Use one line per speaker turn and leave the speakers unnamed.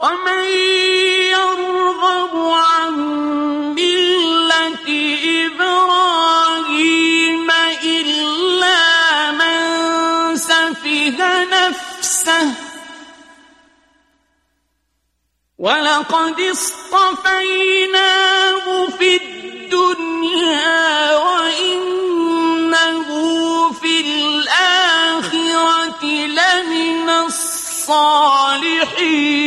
ومن يرغب عن ملة إبراهيم إلا من سفه نفسه ولقد اصطفيناه في الدنيا وإنه في الآخرة لمن الصالحين.